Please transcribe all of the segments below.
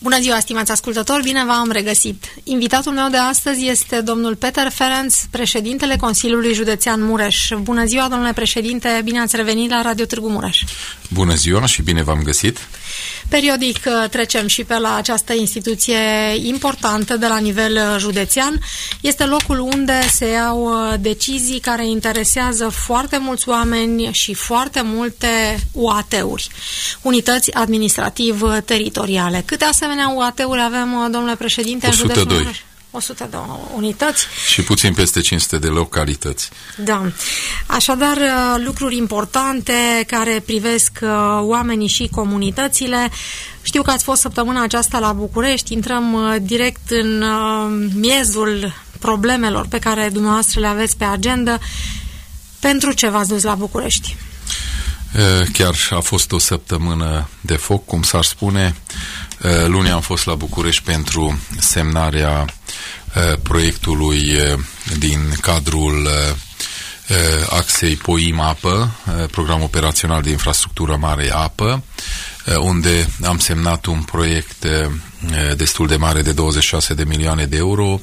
Bună ziua, stimați ascultători, bine v-am regăsit. Invitatul meu de astăzi este domnul Peter Ferenc, președintele Consiliului Județean Mureș. Bună ziua, domnule președinte, bine ați revenit la Radio Târgu Mureș. Bună ziua și bine v-am găsit. Periodic trecem și pe la această instituție importantă de la nivel județean. Este locul unde se iau decizii care interesează foarte mulți oameni și foarte multe UAT-uri, unități administrativ-teritoriale. Câte asemenea UAT-uri avem, domnule președinte, 102. în județul Mureș? 102 unități. Și puțin peste 500 de localități. Da. Așadar, lucruri importante care privesc oamenii și comunitățile. Știu că ați fost săptămâna aceasta la București. Intrăm direct în miezul problemelor pe care dumneavoastră le aveți pe agenda. Pentru ce v-ați dus la București? Chiar a fost o săptămână de foc, cum s-ar spune. Luni am fost la București pentru semnarea proiectului din cadrul axei POIM-Apă, Program Operațional de Infrastructură Mare Apă, unde am semnat un proiect destul de mare de 26 de milioane de euro,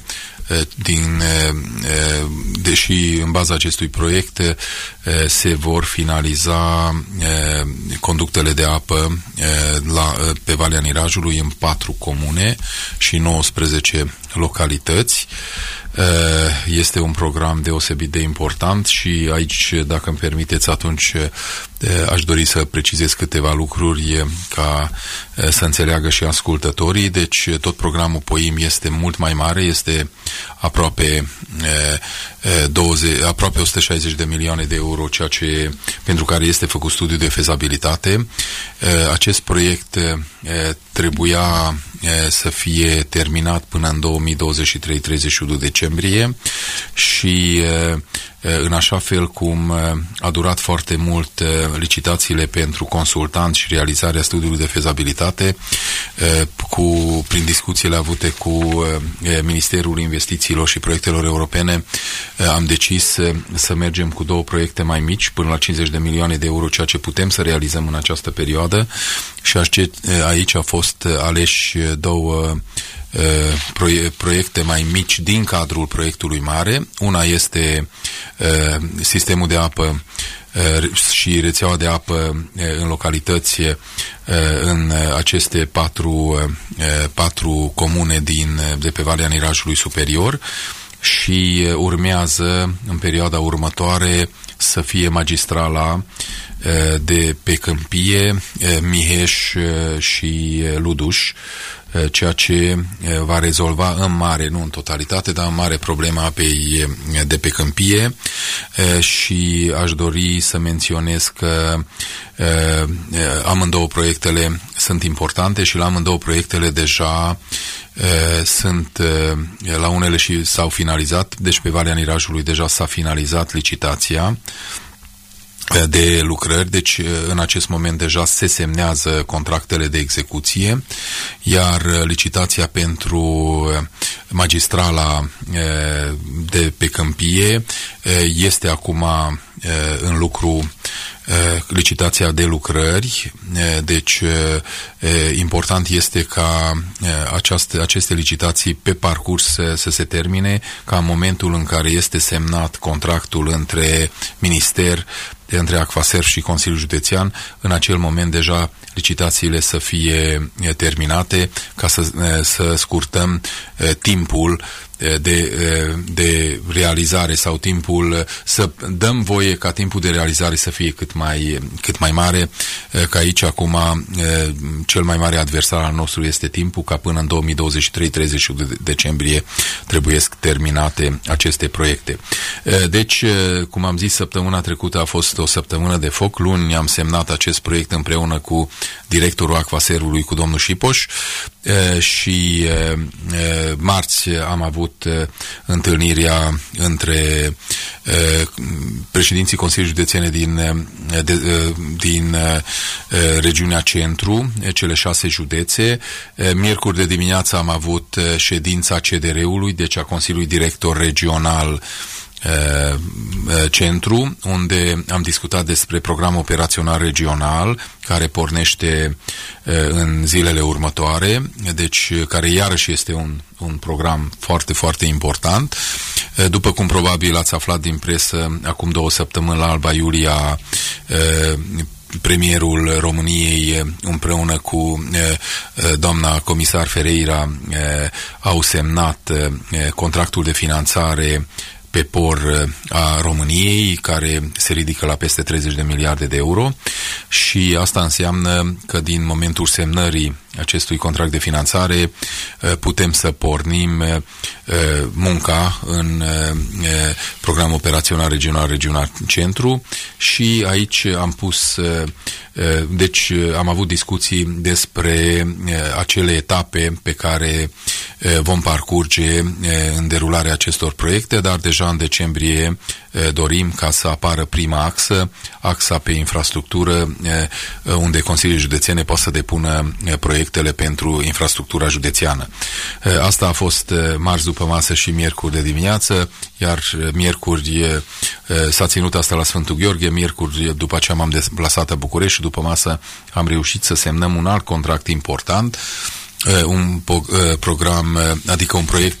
deși în baza acestui proiect se vor finaliza conductele de apă pe Valea Nirajului în 4 comune și 19 localități. Este un program deosebit de important și aici, dacă îmi permiteți, atunci aș dori să precizez câteva lucruri ca să înțeleagă și ascultătorii. Deci tot programul POIM este mult mai mare, este aproape 160 de milioane de euro, ceea ce, pentru care este făcut studiu de fezabilitate. Acest proiect trebuia să fie terminat până în 2023-31 decembrie și în așa fel cum a durat foarte mult licitațiile pentru consultanți și realizarea studiului de fezabilitate, prin discuțiile avute cu Ministerul Investițiilor și Proiectelor Europene, am decis să mergem cu 2 proiecte mai mici, până la 50 de milioane de euro, ceea ce putem să realizăm în această perioadă, și aici au fost aleși 2 proiecte mai mici din cadrul proiectului mare. Una este sistemul de apă și rețeaua de apă în localități în aceste 4 comune de pe Valea Nirajului Superior, și urmează în perioada următoare să fie magistrala de pe Câmpie, Miheș și Luduș, ceea ce va rezolva în mare, nu în totalitate, dar în mare, problema apei de pe Câmpie. Și aș dori să menționez că amândouă proiectele sunt importante și la amândouă proiectele deja sunt, la unele și s-au finalizat, deci pe Valea Nirajului deja s-a finalizat licitația de lucrări, deci în acest moment deja se semnează contractele de execuție, iar licitația pentru magistrala de pe Câmpie este acum în lucru, licitația de lucrări. Deci important este ca aceste licitații pe parcurs să se termine, ca în momentul în care este semnat contractul între minister, între Acvaserv și Consiliul Județean, în acel moment deja licitațiile să fie terminate, ca să scurtăm timpul de realizare, sau timpul, să dăm voie ca timpul de realizare să fie cât mai mare, că aici acum cel mai mare adversar al nostru este timpul, ca până în 2023-31 decembrie trebuiesc terminate aceste proiecte. Deci, cum am zis, săptămâna trecută a fost o săptămână de foc. Luni am semnat acest proiect împreună cu directorul Acvaservului, cu domnul Șipoș, și marți am avut întâlnirea între președinții Consiliului Județene din regiunea Centru, cele 6 județe. Miercuri de dimineață am avut ședința CDR-ului, deci a Consiliului Director Regional centru, unde am discutat despre programul operațional regional care pornește în zilele următoare, deci care iarăși este un program foarte, foarte important. După cum probabil ați aflat din presă, acum 2 săptămâni la Alba Iulia, premierul României împreună cu doamna comisar Ferreira au semnat contractul de finanțare pe POR a României, care se ridică la peste 30 de miliarde de euro, și asta înseamnă că din momentul semnării acestui contract de finanțare putem să pornim munca în programul operațional regional centru, și aici am pus, deci am avut discuții despre acele etape pe care vom parcurge în derularea acestor proiecte, dar deja în decembrie dorim ca să apară prima axa pe infrastructură, unde Consiliul Județene poate să depună proiectele pentru infrastructura județeană. Asta a fost marți după masă și miercuri de dimineață, iar miercuri s-a ținut asta la Sfântul Gheorghe, miercuri după aceea m-am deplasat la București și după masă am reușit să semnăm un alt contract important, un program, adică un proiect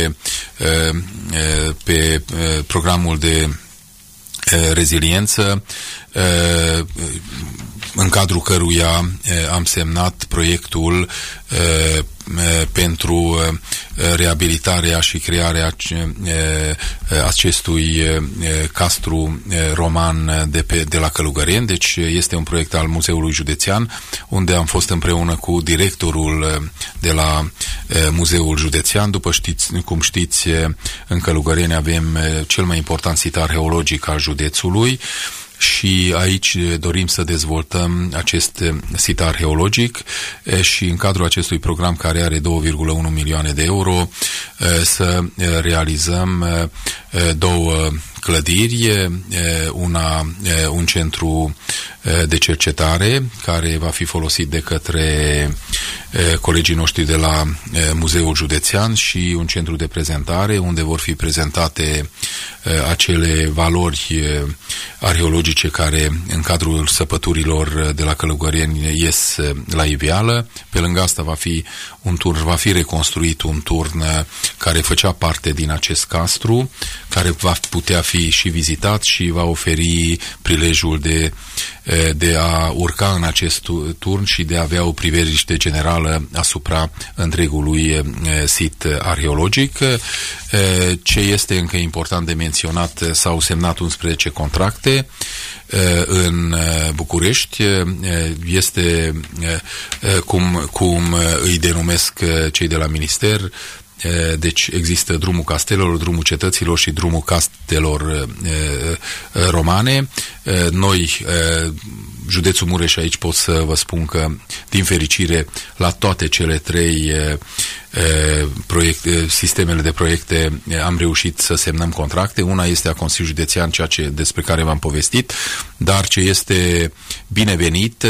pe programul de reziliență, în cadrul căruia am semnat proiectul pentru reabilitarea și crearea acestui castru roman de la Călugăreni. Deci este un proiect al Muzeului Județean, unde am fost împreună cu directorul de la Muzeul Județean. Cum știți, în Călugăreni avem cel mai important sit arheologic al județului, și aici dorim să dezvoltăm acest sit arheologic și în cadrul acestui program, care are 2,1 milioane de euro, să realizăm 2 clădiri, un centru de cercetare care va fi folosit de către colegii noștri de la Muzeul Județean, și un centru de prezentare unde vor fi prezentate acele valori arheologice care în cadrul săpăturilor de la Călugăreni ies la iveală. Pe lângă asta va fi reconstruit un turn care făcea parte din acest castru, care va putea fi și vizitat și va oferi prilejul de a urca în acest turn și de a avea o priveliște generală asupra întregului sit arheologic. Ce este încă important de menționat, s-au semnat 11 contracte în București. Este cum îi denumesc cei de la minister. Deci există drumul castelelor, drumul cetăților și drumul castelor romane. Noi, județul Mureș, aici pot să vă spun că, din fericire, la toate cele 3 sistemele de proiecte am reușit să semnăm contracte. Una este a Consiliului Județean, despre care v-am povestit, dar ce este binevenit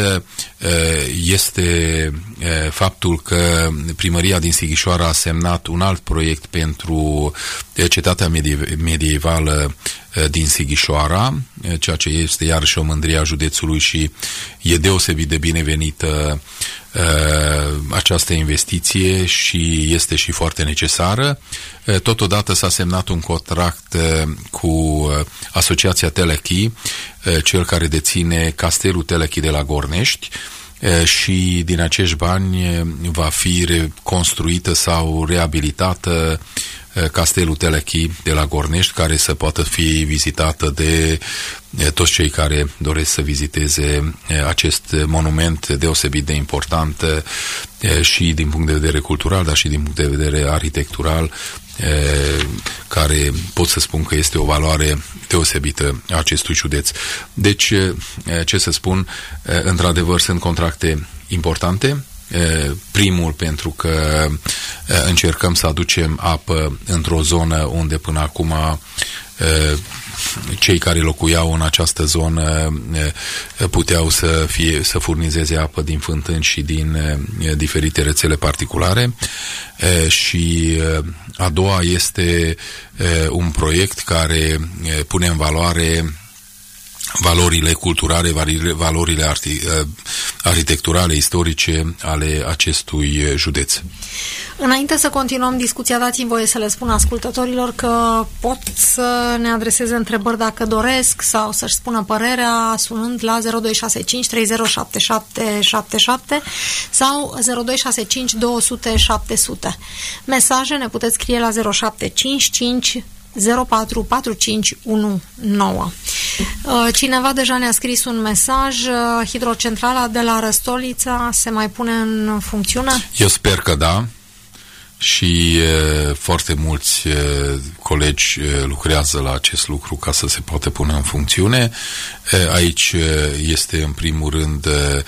este faptul că Primăria din Sighișoara a semnat un alt proiect pentru cetatea medievală din Sighișoara, ceea ce este iarăși o mândrie a județului și e deosebit de binevenită această investiție și este și foarte necesară. Totodată s-a semnat un contract cu Asociația Telechi, cel care deține Castelul Telechi de la Gornești, și din acești bani va fi reconstruită sau reabilitată Castelul Telechi de la Gornești, care să poată fi vizitată de toți cei care doresc să viziteze acest monument deosebit de important și din punct de vedere cultural, dar și din punct de vedere arhitectural, care pot să spun că este o valoare deosebită a acestui județ. Deci, ce să spun, într-adevăr sunt contracte importante. Primul, pentru că încercăm să aducem apă într-o zonă unde până acum cei care locuiau în această zonă puteau să furnizeze apă din fântâni și din diferite rețele particulare. Și a doua este un proiect care pune în valoare valorile culturale, valorile arhitecturale, istorice ale acestui județ. Înainte să continuăm discuția, dați-mi voie să le spun ascultătorilor că pot să ne adreseze întrebări dacă doresc sau să-și spună părerea sunând la 0265 307777 sau 0265 200 700. Mesaje ne puteți scrie la 0755 044519. Cineva deja ne-a scris un mesaj. Hidrocentrala de la Răstolița se mai pune în funcțiune? Eu sper că da. Și foarte mulți colegi lucrează la acest lucru ca să se poată pune în funcțiune. Aici este în primul rând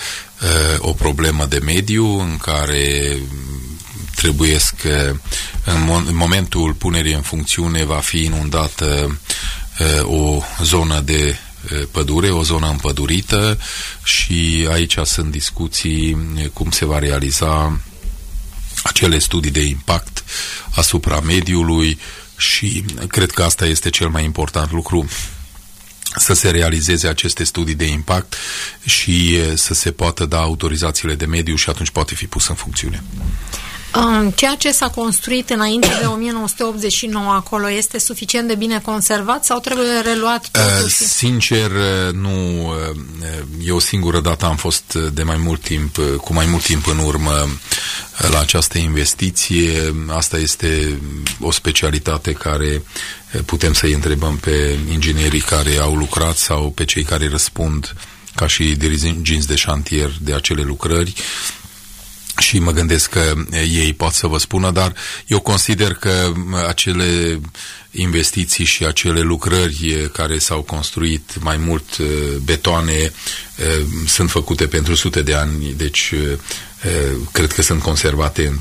o problemă de mediu în care trebuiesc, în momentul punerii în funcțiune va fi inundată o zonă de pădure, o zonă împădurită și aici sunt discuții cum se va realiza acele studii de impact asupra mediului și cred că asta este cel mai important lucru, să se realizeze aceste studii de impact și să se poată da autorizațiile de mediu și atunci poate fi pus în funcțiune. Ceea ce s-a construit înainte de 1989 acolo este suficient de bine conservat sau trebuie reluat totuși? Sincer, nu. Eu singură dată am fost de mai mult timp, cu mai mult timp în urmă la această investiție. Asta este o specialitate care putem să-i întrebăm pe inginerii care au lucrat sau pe cei care răspund ca și dirigenți de șantier de acele lucrări. Și mă gândesc că ei pot să vă spună, dar eu consider că acele investiții și acele lucrări care s-au construit, mai mult betoane, sunt făcute pentru sute de ani, deci cred că sunt conservate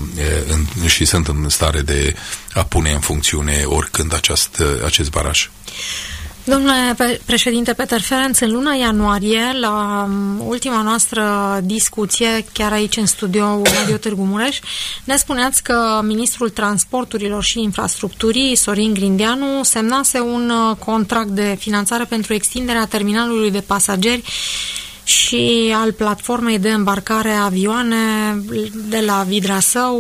și sunt în stare de a pune în funcțiune oricând acest baraj. Domnule președinte Peter Ferenc, în luna ianuarie, la ultima noastră discuție, chiar aici în studio Radio Târgu Mureș, ne spuneați că ministrul transporturilor și infrastructurii, Sorin Grindeanu, semnase un contract de finanțare pentru extinderea terminalului de pasageri și al platformei de îmbarcare a avioane de la Vidrasău,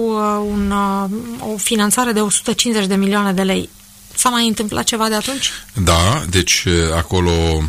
o finanțare de 150 de milioane de lei. S-a mai întâmplat ceva de atunci? Da, deci acolo,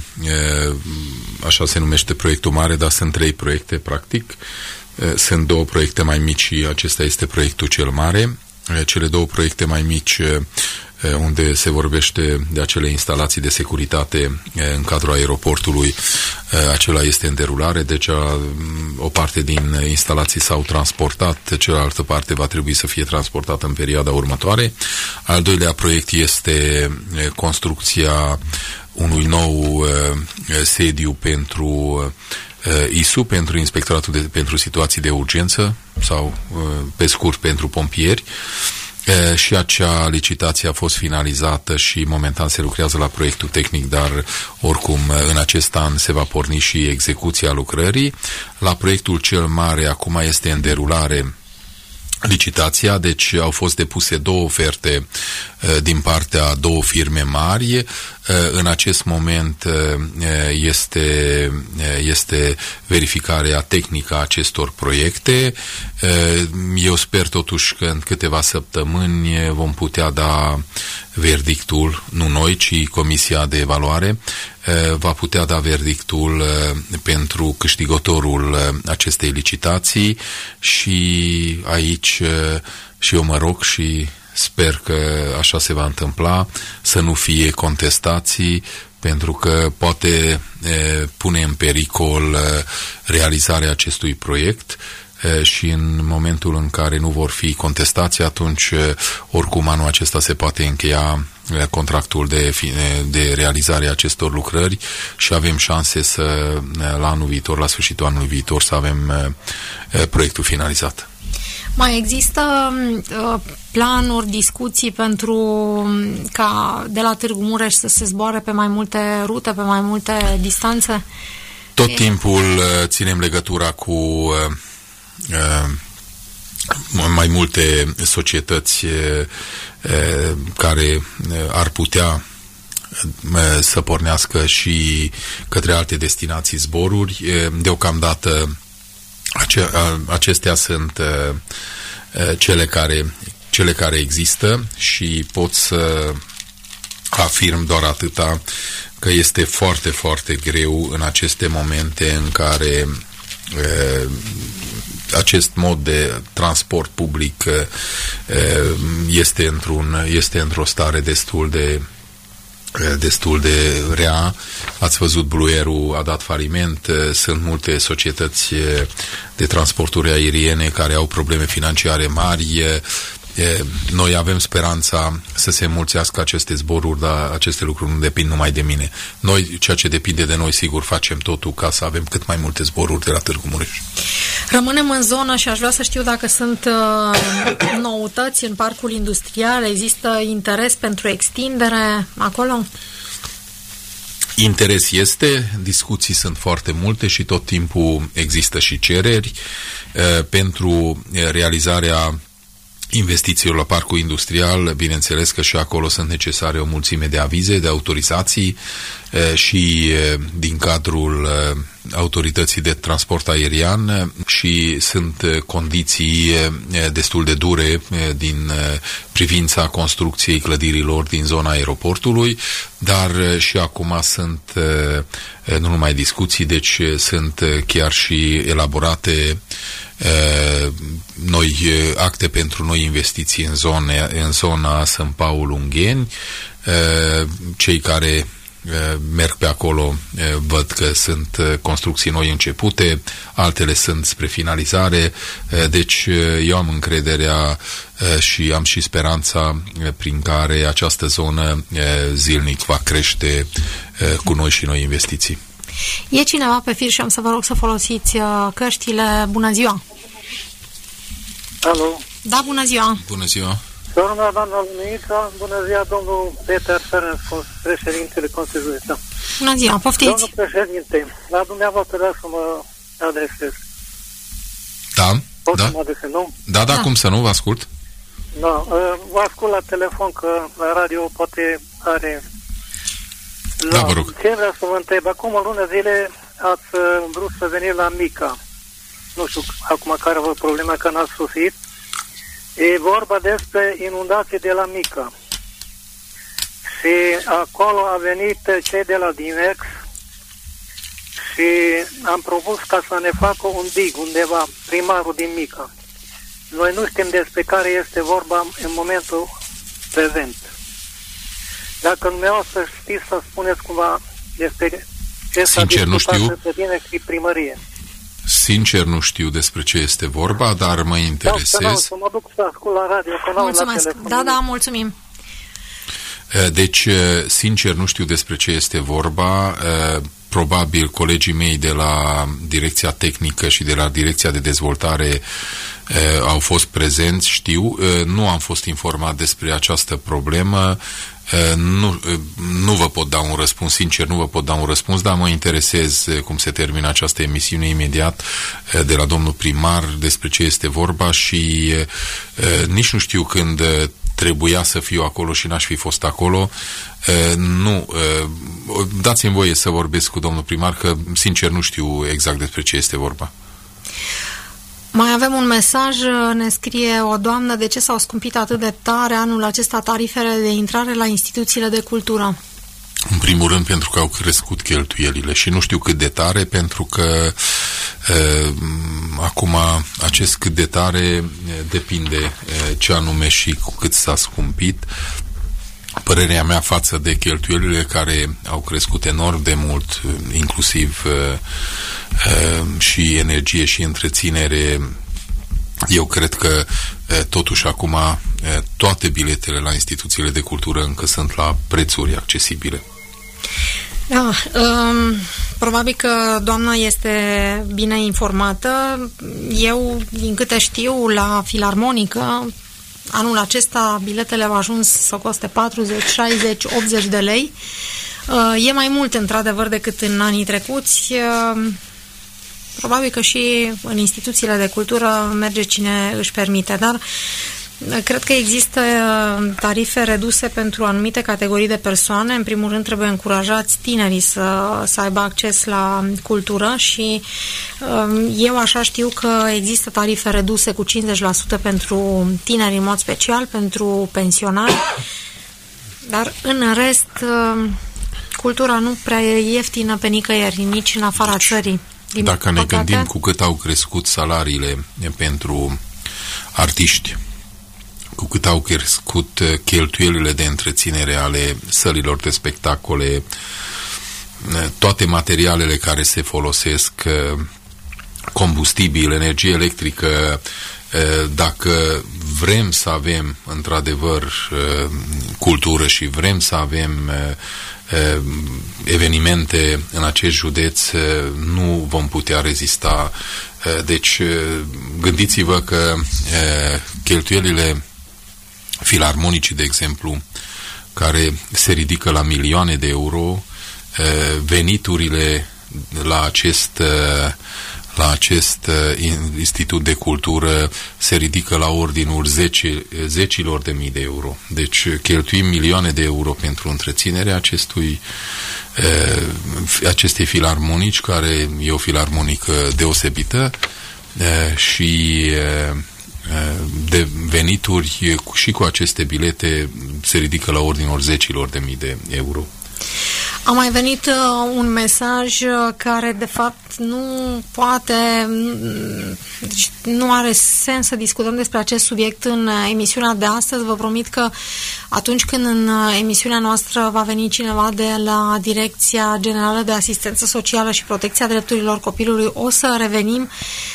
așa se numește proiectul mare, dar sunt 3 proiecte, practic. Sunt 2 proiecte mai mici și acesta este proiectul cel mare. Cele 2 proiecte mai mici, unde se vorbește de acele instalații de securitate în cadrul aeroportului, acela este în derulare, deci o parte din instalații s-au transportat, cealaltă parte va trebui să fie transportată în perioada următoare. Al doilea proiect este construcția unui nou sediu pentru ISU, pentru Inspectoratul pentru Situații de Urgență sau, pe scurt, pentru pompieri. Și acea licitație a fost finalizată și momentan se lucrează la proiectul tehnic, dar oricum în acest an se va porni și execuția lucrării. La proiectul cel mare acum este în derulare licitația, deci au fost depuse 2 oferte din partea a 2 firme mari. În acest moment este verificarea tehnică a acestor proiecte. Eu sper totuși că în câteva săptămâni vom putea da verdictul, nu noi, ci Comisia de Evaluare, va putea da verdictul pentru câștigătorul acestei licitații și aici și eu mă rog și sper că așa se va întâmpla, să nu fie contestații, pentru că poate pune în pericol realizarea acestui proiect și în momentul în care nu vor fi contestații, atunci oricum anul acesta se poate încheia contractul de realizare a acestor lucrări și avem șanse la anul viitor, la sfârșitul anului viitor, să avem proiectul finalizat. Mai există planuri, discuții pentru ca de la Târgu Mureș să se zboare pe mai multe rute, pe mai multe distanțe? Tot timpul ținem legătura cu mai multe societăți care ar putea să pornească și către alte destinații zboruri. Deocamdată acestea sunt cele care există și pot să afirm doar atâta, că este foarte, foarte greu în aceste momente în care acest mod de transport public este într-o stare destul de rea. Ați văzut, Blue Air-ul a dat faliment, sunt multe societăți de transporturi aeriene care au probleme financiare mari. Noi avem speranța să se înmulțească aceste zboruri, dar aceste lucruri nu depind numai de mine. Noi, ceea ce depinde de noi, sigur, facem totul ca să avem cât mai multe zboruri de la Târgu Mureș. Rămânem în zonă și aș vrea să știu dacă sunt noutăți în parcul industrial, există interes pentru extindere acolo? Interes este, discuții sunt foarte multe și tot timpul există și cereri pentru realizarea investițiilor la parcul industrial. Bineînțeles că și acolo sunt necesare o mulțime de avize, de autorizații și din cadrul autorității de transport aerian și sunt condiții destul de dure din privința construcției clădirilor din zona aeroportului, dar și acum sunt nu numai discuții, deci sunt chiar și elaborate noi acte pentru noi investiții în zona Sân Paul Ungheni. Cei care merg pe acolo văd că sunt construcții noi începute, altele sunt spre finalizare, deci eu am încrederea și am și speranța prin care această zonă zilnic va crește cu noi și noi investiții. E cineva pe fir și am să vă rog să folosiți căștile. Bună ziua! Alo? Da, bună ziua! Bună ziua! Doamna Luminița, bună ziua, domnul Peter Ferenc, președintele Consiliului Județean. Bună ziua, poftiți! Domnul președinte, la dumneavoastră vreau să mă adresez. Da, Pot da. să mă adresez, nu? Da, cum să nu, vă ascult? Da, vă ascult la telefon, că la radio poate are... Da, vă rog. Ce vreau să vă întreb? Acum o lună zile ați vrut să veniți la Mica. Nu știu acum care vă problema, că n-ați sosit. E vorba despre inundații de la Mica. Și acolo a venit cei de la Dinex și am propus ca să ne facă un dig undeva, primarul din Mica. Noi nu știm despre care este vorba în momentul prezent. Dacă dumneavoastră știți să spuneți cumva despre ce s-a discutat între Dinex și primărie. Sincer, nu știu despre ce este vorba, dar mă interesez. Da, să mă duc să ascult la radio, că n-am la telefon. Da, mulțumim. Deci, sincer, nu știu despre ce este vorba. Probabil colegii mei de la Direcția Tehnică și de la Direcția de Dezvoltare au fost prezenți, știu. Nu am fost informat despre această problemă. Nu vă pot da un răspuns, sincer nu vă pot da un răspuns, dar mă interesez cum se termină această emisiune imediat de la domnul primar despre ce este vorba și nici nu știu când trebuia să fiu acolo și n-aș fi fost acolo. Dați-mi voie să vorbesc cu domnul primar, că sincer nu știu exact despre ce este vorba. Mai avem un mesaj, ne scrie o doamnă: de ce s-au scumpit atât de tare anul acesta tarifele de intrare la instituțiile de cultură? În primul rând pentru că au crescut cheltuielile și nu știu cât de tare, pentru că acum acest cât de tare depinde ce anume și cu cât s-a scumpit. Părerea mea față de cheltuielile care au crescut enorm de mult, inclusiv și energie și întreținere, eu cred că totuși acum toate biletele la instituțiile de cultură încă sunt la prețuri accesibile. Probabil că doamna este bine informată. Eu, din câte știu, la Filarmonică, anul acesta biletele au ajuns să coste 40, 60, 80 de lei. E mai mult, într-adevăr, decât în anii trecuți. Probabil că și în instituțiile de cultură merge cine își permite, dar cred că există tarife reduse pentru anumite categorii de persoane. În primul rând trebuie încurajați tinerii să aibă acces la cultură și eu așa știu că există tarife reduse cu 50% pentru tineri în mod special, pentru pensionari, dar în rest cultura nu prea e ieftină pe nicăieri, nici în afara țării. Dacă ne gândim cu cât au crescut salariile pentru artiști, cu cât au crescut cheltuielile de întreținere ale sălilor de spectacole, toate materialele care se folosesc, combustibil, energie electrică, dacă vrem să avem într-adevăr cultură și vrem să avem evenimente în acest județ, nu vom putea rezista. Deci gândiți-vă că cheltuielile filarmonicii, de exemplu, care se ridică la milioane de euro, veniturile la acest institut de cultură se ridică la ordinul zecilor de mii de euro. Deci cheltuim milioane de euro pentru întreținerea acestei filarmonici, care e o filarmonică deosebită și de venituri și cu aceste bilete se ridică la ordinul zecilor de mii de euro. A mai venit un mesaj care de fapt nu poate, deci nu are sens să discutăm despre acest subiect în emisiunea de astăzi. Vă promit că atunci când în emisiunea noastră va veni cineva de la Direcția Generală de Asistență Socială și Protecția Drepturilor Copilului, o să revenim.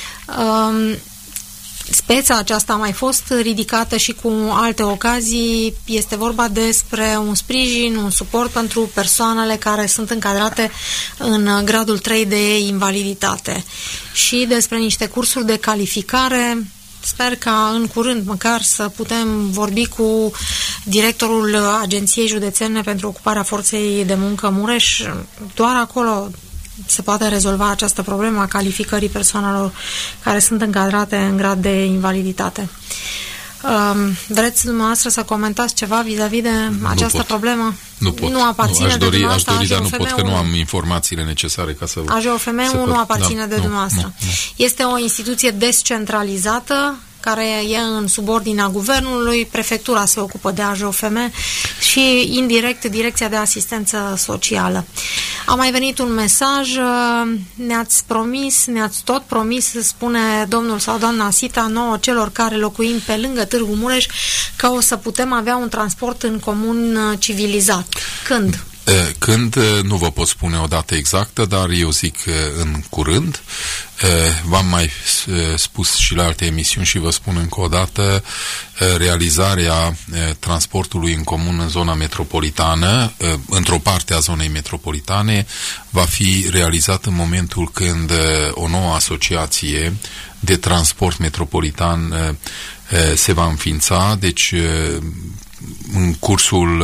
Speța aceasta a mai fost ridicată și cu alte ocazii. Este vorba despre un sprijin, un suport pentru persoanele care sunt încadrate în gradul 3 de invaliditate și despre niște cursuri de calificare. Sper ca în curând măcar să putem vorbi cu directorul Agenției Județene pentru Ocuparea Forței de Muncă Mureș. Doar acolo se poate rezolva această problemă a calificării persoanelor care sunt încadrate în grad de invaliditate. Vreți dumneavoastră să comentați ceva vis-a-vis de această problemă? Nu pot. Nu aparține de dumneavoastră. Aș dori, dar nu pot, că nu am informațiile necesare ca să... AJOFM-ul nu aparține de dumneavoastră. Nu. Este o instituție descentralizată care e în subordinea guvernului, prefectura se ocupă de AJOFM și indirect Direcția de Asistență Socială. A mai venit un mesaj, ne-ați tot promis, spune domnul sau doamna Sita, nouă celor care locuim pe lângă Târgu Mureș, că o să putem avea un transport în comun civilizat. Când? Când nu vă pot spune o dată exactă, dar eu zic în curând. V-am mai spus și la alte emisiuni și vă spun încă o dată, realizarea transportului în comun în zona metropolitană, într-o parte a zonei metropolitane, va fi realizat în momentul când o nouă asociație de transport metropolitan se va înființa. Deci în cursul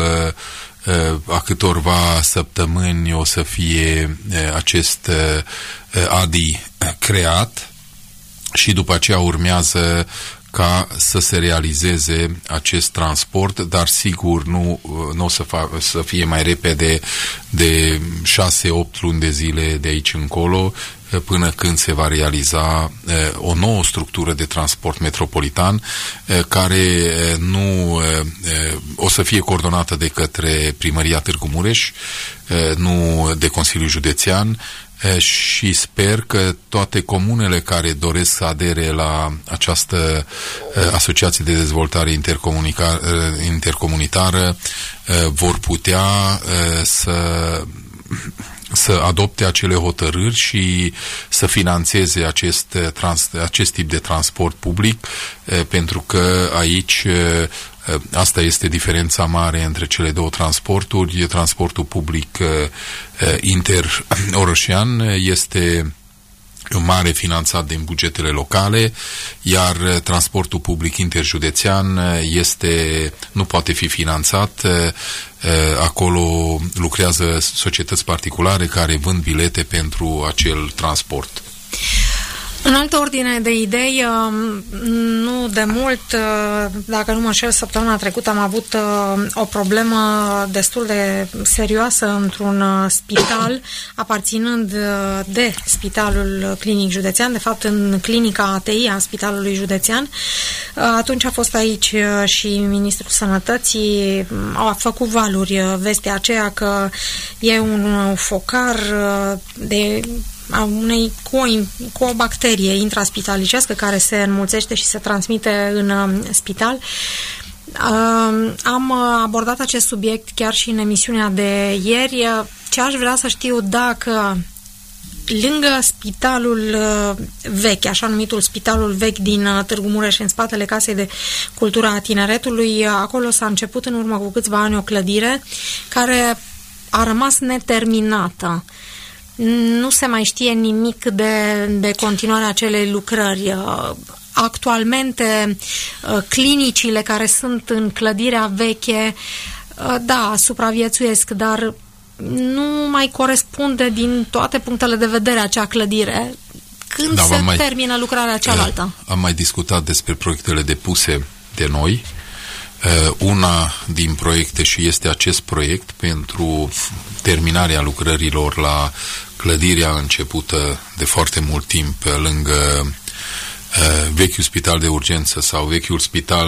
a câtorva săptămâni o să fie acest ADI creat și după aceea urmează ca să se realizeze acest transport, dar sigur nu o să fie mai repede de 6-8 luni de zile de aici încolo, până când se va realiza o nouă structură de transport metropolitan care nu o să fie coordonată de către Primăria Târgu Mureș, nu de Consiliul Județean, și sper că toate comunele care doresc să adere la această asociație de dezvoltare intercomunitară vor putea să adopte acele hotărâri și să finanțeze acest tip de transport public, pentru că aici asta este diferența mare între cele două transporturi. Transportul public interorășean este mare finanțat din bugetele locale, iar transportul public interjudețean nu poate fi finanțat. Acolo lucrează societăți particulare care vând bilete pentru acel transport. În altă ordine de idei, nu de mult, dacă nu mă înșel, săptămâna trecută am avut o problemă destul de serioasă într-un spital aparținând de Spitalul Clinic Județean, de fapt în clinica ATI a Spitalului Județean. Atunci a fost aici și Ministrul Sănătății, a făcut valuri vestea aceea că e un focar cu o bacterie intraspitalicească care se înmulțește și se transmite în spital. Am abordat acest subiect chiar și în emisiunea de ieri. Ce aș vrea să știu, dacă lângă spitalul vechi, așa numitul spitalul vechi din Târgu Mureș, în spatele Casei de Cultură a Tineretului, acolo s-a început în urmă cu câțiva ani o clădire care a rămas neterminată. Nu se mai știe nimic de continuarea acelei lucrări. Actualmente, clinicile care sunt în clădirea veche, da, supraviețuiesc, dar nu mai corespunde din toate punctele de vedere acea clădire. Când se termină lucrarea cealaltă? Am mai discutat despre proiectele depuse de noi. Una din proiecte, și este acest proiect pentru terminarea lucrărilor la clădirea începută de foarte mult timp lângă vechiul spital de urgență sau vechiul spital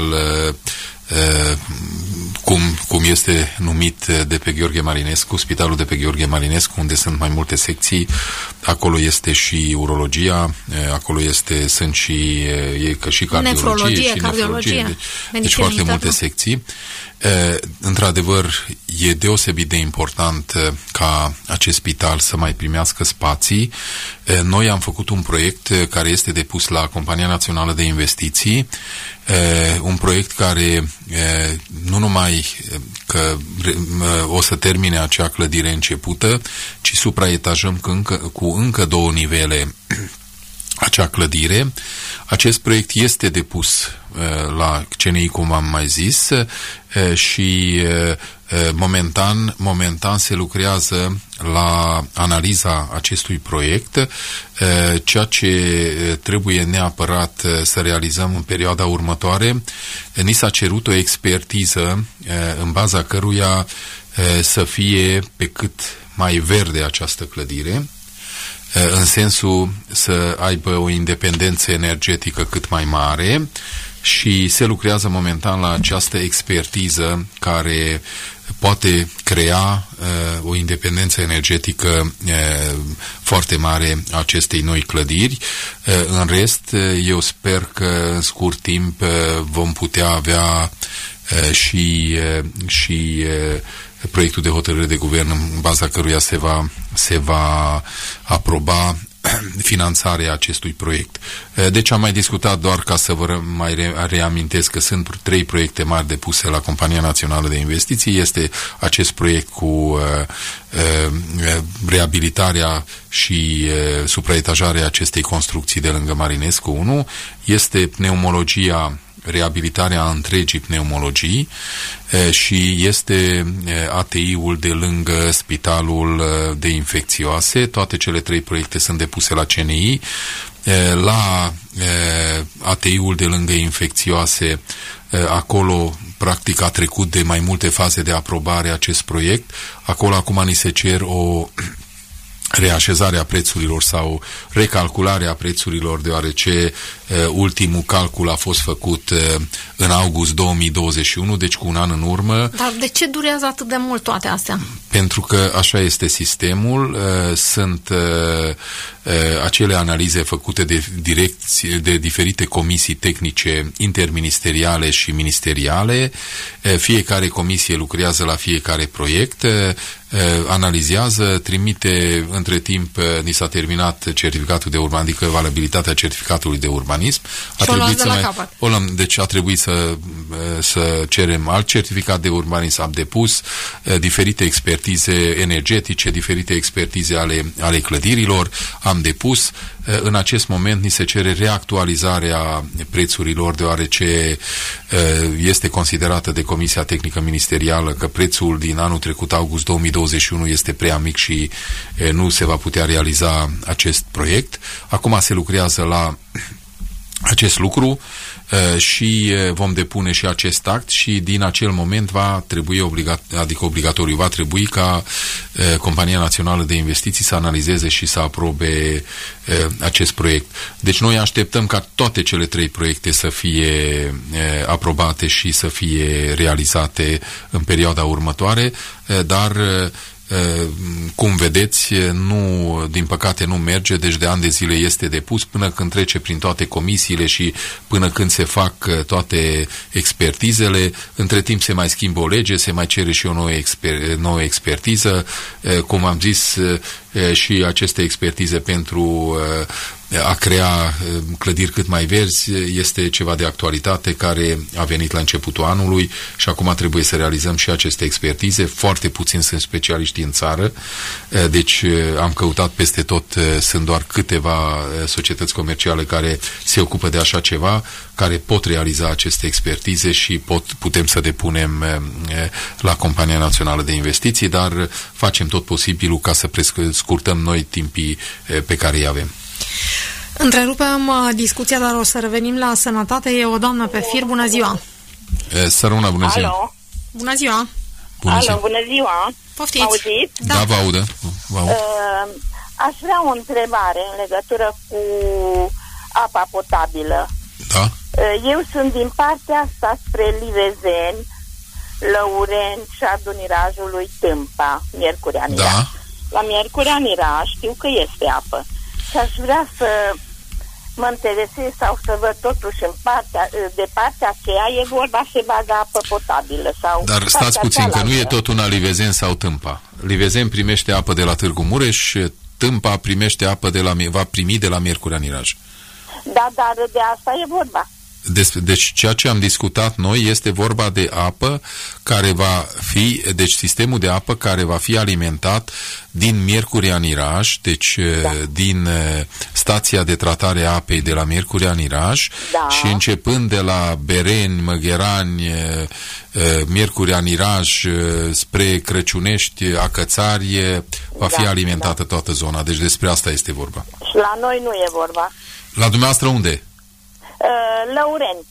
cum este numit de pe Gheorghe Marinescu, spitalul de pe Gheorghe Marinescu, unde sunt mai multe secții. Acolo este și urologia, acolo sunt și cardiologie și nefrologie. Deci foarte multe secții. Într-adevăr, e deosebit de important ca acest spital să mai primească spații. Noi am făcut un proiect care este depus la Compania Națională de Investiții, un proiect care nu numai că o să termine acea clădire începută, ci supraetajăm cu încă 2 nivele acea clădire. Acest proiect este depus la CNI, cum am mai zis, și momentan se lucrează la analiza acestui proiect. Ceea ce trebuie neapărat să realizăm în perioada următoare, ni s-a cerut o expertiză în baza căruia să fie pe cât mai verde această clădire, în sensul să aibă o independență energetică cât mai mare, și se lucrează momentan la această expertiză care poate crea o independență energetică foarte mare a acestei noi clădiri. În rest, eu sper că în scurt timp vom putea avea și proiectul de hotărâre de guvern în baza căruia se va aproba finanțarea acestui proiect. Deci am mai discutat, doar ca să vă mai reamintesc, că sunt 3 proiecte mari depuse la Compania Națională de Investiții. Este acest proiect cu reabilitarea și supraetajarea acestei construcții de lângă Marinescu 1. Este pneumologia, reabilitarea întregii pneumologii, și este ATI-ul de lângă Spitalul de Infecțioase. Toate cele 3 proiecte sunt depuse la CNI. La ATI-ul de lângă infecțioase, acolo practic a trecut de mai multe faze de aprobare acest proiect. Acolo acum ni se cer o reașezarea prețurilor sau recalcularea prețurilor, deoarece ultimul calcul a fost făcut în august 2021, deci cu un an în urmă. Dar de ce durează atât de mult toate astea? Pentru că așa este sistemul, sunt acele analize făcute de diferite comisii tehnice interministeriale și ministeriale. Fiecare comisie lucrează la fiecare proiect, analizează, trimite, între timp ni s-a terminat certificatul de urbanism, adică valabilitatea certificatului de urbanism. Deci a trebuit să cerem alt certificat de urbanism, am depus diferite expertize energetice, diferite expertize ale clădirilor, am depus. În acest moment ni se cere reactualizarea prețurilor, deoarece este considerată de Comisia Tehnică Ministerială că prețul din anul trecut, august 2021, este prea mic și nu se va putea realiza acest proiect. Acum se lucrează la acest lucru și vom depune și acest act și din acel moment va trebui obligatoriu, va trebui ca Compania Națională de Investiții să analizeze și să aprobe acest proiect. Deci noi așteptăm ca toate cele 3 proiecte să fie aprobate și să fie realizate în perioada următoare, dar cum vedeți, din păcate nu merge, deci de ani de zile este depus până când trece prin toate comisiile și până când se fac toate expertizele. Între timp se mai schimbă o lege, se mai cere și o nouă expertiză. Cum am zis, și aceste expertize pentru a crea clădiri cât mai verzi este ceva de actualitate care a venit la începutul anului și acum trebuie să realizăm și aceste expertize. Foarte puțini sunt specialiști în țară, deci am căutat peste tot, sunt doar câteva societăți comerciale care se ocupă de așa ceva, care pot realiza aceste expertize și putem să depunem la Compania Națională de Investiții, dar facem tot posibilul ca să scurtăm noi timpii pe care îi avem. Întrerupem discuția, dar o să revenim la sănătate. E o doamnă pe fir. Bună ziua! Săruna, bună ziua! Alo! Bună ziua! Bună ziua! Poftiți! Auziți? Da, vă aud. Aș vrea o întrebare în legătură cu apa potabilă. Da? Eu sunt din partea asta spre Livezeni, Lăureni și Adunirajului Tâmpa, Miercurea Miraș. Da. La Miercurea Miraș știu că este apă. Și aș vrea să mă interesez sau să văd totuși de partea aceea e vorba se bagă apă potabilă. Sau dar stați puțin, că nu e tot una Livezeni sau Tâmpa. Livezeni primește apă de la Târgu Mureș, Tâmpa primește apă va primi de la Miercurea Miraș. Da, dar de asta e vorba. Deci ceea ce am discutat noi este vorba de apă care va fi, deci sistemul de apă care va fi alimentat din Miercurea Miraș, deci din stația de tratare a apei de la Miercurea Miraș, și începând de la Bereni, Măgherani, Miercurea Miraș spre Crăciunești, Acățari, va fi alimentată toată zona. Deci despre asta este vorba. Și la noi nu e vorba. La dumneavoastră unde? Lăureni.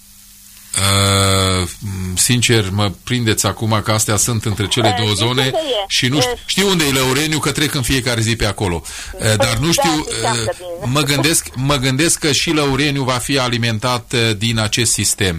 Sincer, mă prindeți acum că astea sunt între cele două zone și nu știu unde e Lăureniu, că trec în fiecare zi pe acolo. Dar nu știu, mă gândesc că și Lăureniu va fi alimentat din acest sistem.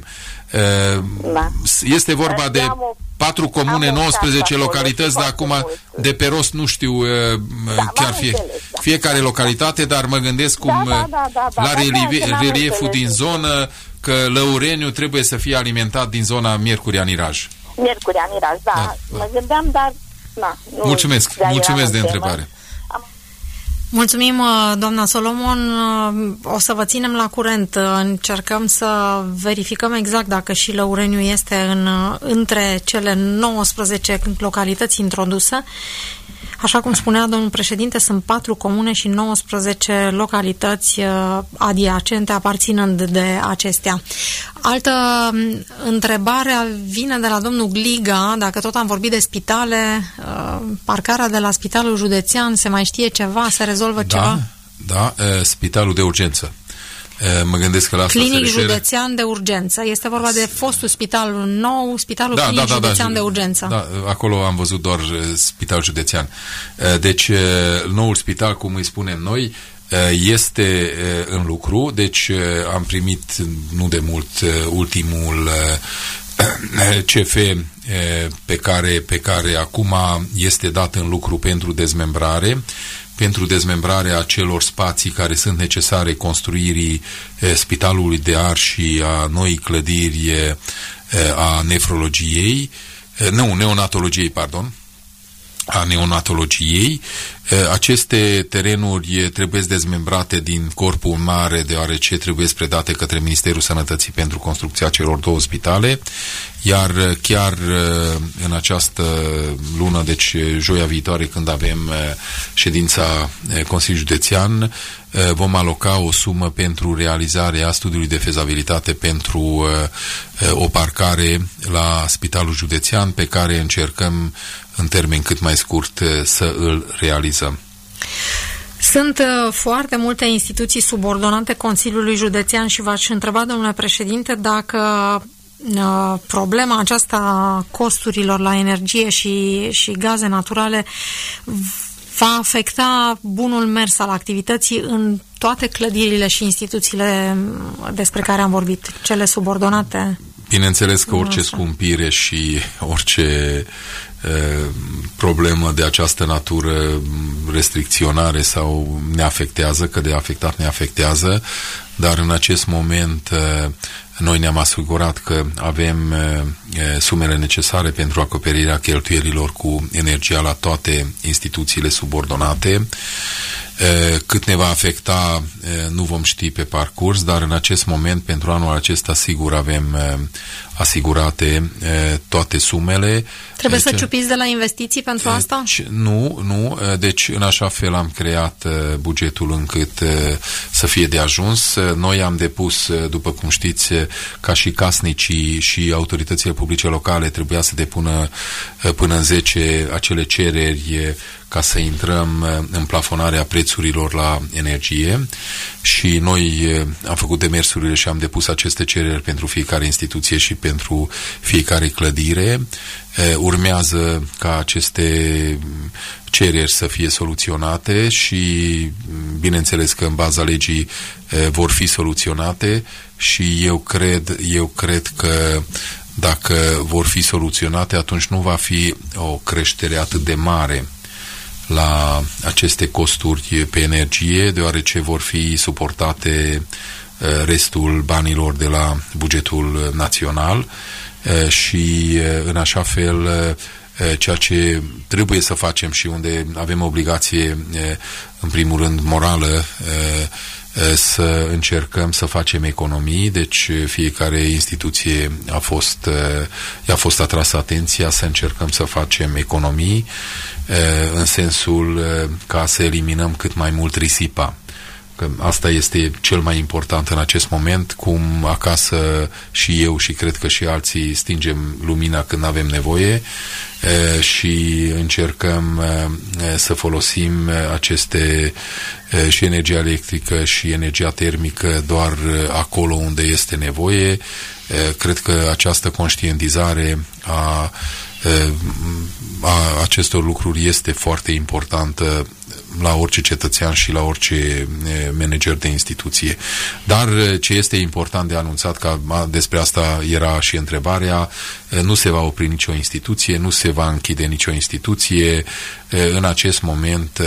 Este vorba de 4 comune, 19 localități, dar acum de pe rost nu știu chiar fiecare localitate, dar mă gândesc la relieful din zonă, că Lăureniu trebuie să fie alimentat din zona Miercurea Miraj. Miercurea Miraj, da. Mă gândeam, dar mulțumesc de întrebare. Mulțumim, doamna Solomon. O să vă ținem la curent. Încercăm să verificăm exact dacă și Lăureniu este între cele 19 localități introduse. Așa cum spunea domnul președinte, sunt 4 comune și 19 localități adiacente aparținând de acestea. Altă întrebare vine de la domnul Gliga, dacă tot am vorbit de spitale, parcarea de la Spitalul Județean, se mai știe ceva, se rezolvă ceva? Da, spitalul de urgență. Mă gândesc că la asta Clinic Județean de Urgență. Este vorba de fostul spital nou, Spitalul Clinic Județean de Urgență. Da, acolo am văzut doar Spitalul Județean. Deci, noul spital, cum îi spunem noi, este în lucru, deci am primit nu de mult ultimul CF pe care acum este dat în lucru pentru dezmembrarea acelor spații care sunt necesare construirii Spitalului de Arș și a noii clădiri a nefrologiei, neonatologiei, a neonatologiei. Aceste terenuri trebuie dezmembrate din corpul mare, deoarece trebuie predate către Ministerul Sănătății pentru construcția celor 2 spitale, iar chiar în această lună, deci joia viitoare, când avem ședința Consiliului Județean, vom aloca o sumă pentru realizarea studiului de fezabilitate pentru o parcare la Spitalul Județean, pe care încercăm în termen cât mai scurt să îl realizăm. Sunt foarte multe instituții subordonate Consiliului Județean și v-aș întreba, domnule președinte, dacă problema aceasta a costurilor la energie și gaze naturale va afecta bunul mers al activității în toate clădirile și instituțiile despre care am vorbit, cele subordonate. Bineînțeles că orice scumpire și orice problemă de această natură, restricționare sau ne afectează, că de afectat ne afectează, dar în acest moment noi ne-am asigurat că avem sumele necesare pentru acoperirea cheltuielilor cu energia la toate instituțiile subordonate. Cât ne va afecta nu vom ști pe parcurs, dar în acest moment, pentru anul acesta, sigur avem asigurate toate sumele. Trebuie să ciupiți de la investiții pentru asta? Nu. Deci în așa fel am creat bugetul încât să fie de ajuns. Noi am depus, după cum știți, ca și casnicii și autoritățile publice locale trebuia să depună până în 10 acele cereri ca să intrăm în plafonarea prețurilor la energie, și noi am făcut demersurile și am depus aceste cereri pentru fiecare instituție și pentru fiecare clădire. Urmează ca aceste cereri să fie soluționate și bineînțeles că în baza legii vor fi soluționate, și eu cred că dacă vor fi soluționate, atunci nu va fi o creștere atât de mare la aceste costuri pe energie, deoarece vor fi suportate restul banilor de la bugetul național și în așa fel ceea ce trebuie să facem și unde avem obligație în primul rând morală, să încercăm să facem economii. Deci fiecare instituție i-a fost atrasă atenția să încercăm să facem economii în sensul ca să eliminăm cât mai mult risipa. Că asta este cel mai important în acest moment, cum acasă și eu și cred că și alții stingem lumina când avem nevoie și încercăm să folosim aceste și energia electrică și energia termică doar acolo unde este nevoie. Cred că această conștientizare a acestor lucruri este foarte importantă la orice cetățean și la orice manager de instituție. Dar ce este important de anunțat, că despre asta era și întrebarea, nu se va opri nicio instituție, nu se va închide nicio instituție. În acest moment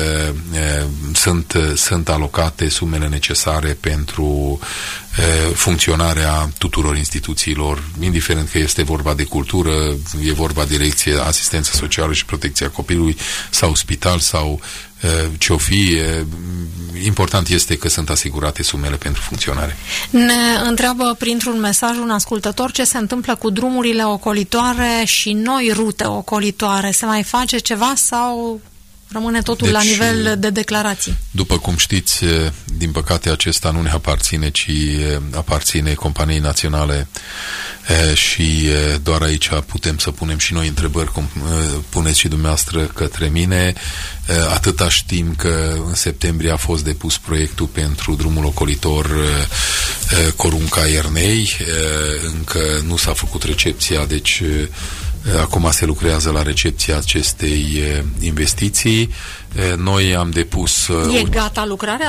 sunt alocate sumele necesare pentru funcționarea tuturor instituțiilor, indiferent că este vorba de cultură, e vorba de direcție, asistență socială și protecția copilului sau spital sau ce-o fi. Important este că sunt asigurate sumele pentru funcționare. Ne întreabă printr-un mesaj un ascultător ce se întâmplă cu drumurile ocolitoare și noi rute ocolitoare. Se mai face ceva sau rămâne totul la nivel de declarații? După cum știți, din păcate acesta nu ne aparține, ci aparține companiei naționale și doar aici putem să punem și noi întrebări, cum puneți și dumneavoastră către mine. Atâta știm că în septembrie a fost depus proiectul pentru drumul ocolitor Corunca-Ernei. Încă nu s-a făcut recepția, deci acum se lucrează la recepția acestei investiții. Noi am depus... E gata lucrarea?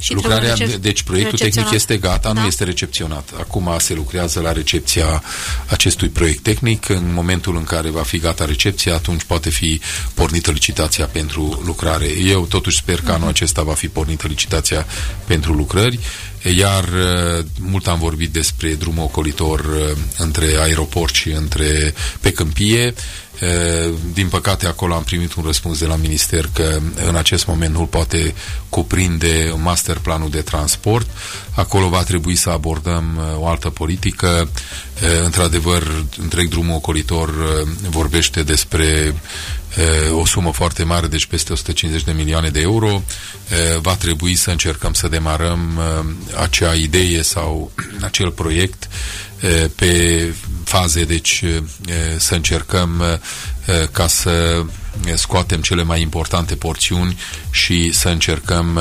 Și deci proiectul tehnic este gata, nu este recepționat. Acum se lucrează la recepția acestui proiect tehnic. În momentul în care va fi gata recepția, atunci poate fi pornită licitația pentru lucrare. Eu totuși sper că anul acesta va fi pornită licitația pentru lucrări, iar mult am vorbit despre drumul ocolitor între aeroport și pe Câmpie. Din păcate acolo am primit un răspuns de la minister că în acest moment nu poate cuprinde masterplanul de transport. Acolo va trebui să abordăm o altă politică. Într-adevăr, întreg drumul ocolitor vorbește despre o sumă foarte mare, deci peste 150 de milioane de euro. Va trebui să încercăm să demarăm acea idee sau acel proiect pe faze, deci să încercăm ca să scoatem cele mai importante porțiuni și să încercăm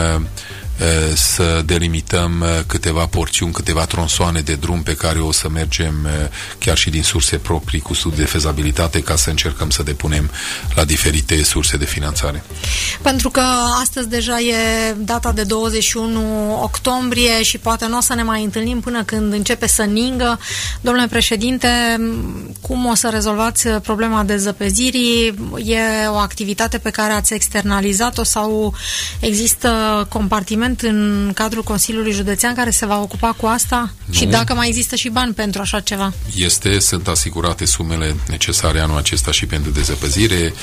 să delimităm câteva porțiuni, câteva tronsoane de drum pe care o să mergem chiar și din surse proprii cu studii de fezabilitate, ca să încercăm să depunem la diferite surse de finanțare. Pentru că astăzi deja e data de 21 octombrie și poate nu o să ne mai întâlnim până când începe să ningă. Domnule președinte, cum o să rezolvați problema dezăpezirii? E o activitate pe care ați externalizat-o sau există compartiment în cadrul Consiliului Județean care se va ocupa cu asta? Nu. Și dacă mai există și bani pentru așa ceva? Sunt asigurate sumele necesare anul acesta și pentru dezăpăzire.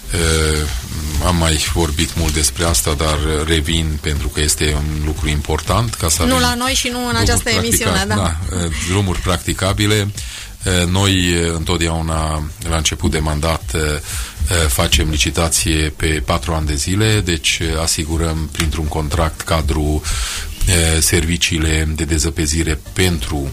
Am mai vorbit mult despre asta, dar revin pentru că este un lucru important. Ca să nu la noi și nu în această emisiune, da. Drumuri practicabile. Noi întotdeauna la început de mandat facem licitație pe 4 ani de zile, deci asigurăm printr-un contract cadru serviciile de dezăpezire pentru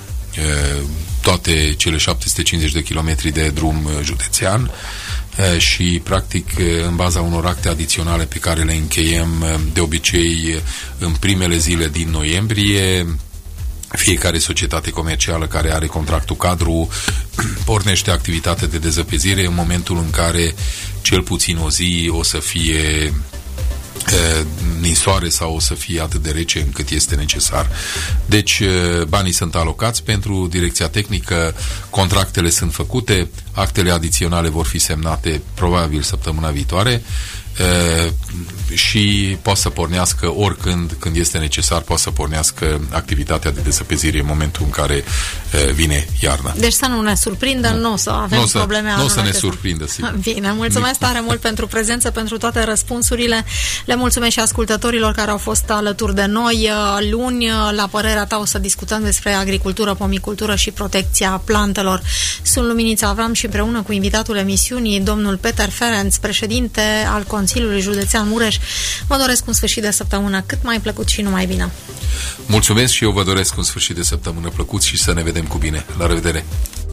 toate cele 750 de kilometri de drum județean și practic în baza unor acte adiționale pe care le încheiem de obicei în primele zile din noiembrie. Fiecare societate comercială care are contractul cadru pornește activitatea de dezăpezire în momentul în care cel puțin o zi o să fie ninsoare sau o să fie atât de rece încât este necesar. Deci banii sunt alocați pentru direcția tehnică, contractele sunt făcute, actele adiționale vor fi semnate probabil săptămâna viitoare și poate să pornească oricând, când este necesar, poate să pornească activitatea de dezăpezire în momentul în care vine iarna. Deci să nu ne surprindă, nu o să avem probleme. Nu o să ne surprindă, sigur. Bine, mulțumesc tare mult pentru prezență, pentru toate răspunsurile. Le mulțumesc și ascultătorilor care au fost alături de noi. Luni, la părerea ta, o să discutăm despre agricultură, pomicultură și protecția plantelor. Sunt Luminița Avram și împreună cu invitatul emisiunii, domnul Peter Ferenc, președinte al Consiliului Județean Mureș, vă doresc un sfârșit de săptămână cât mai plăcut și numai bine. Mulțumesc și eu vă doresc un sfârșit de săptămână plăcut și să ne vedem cu bine. La revedere!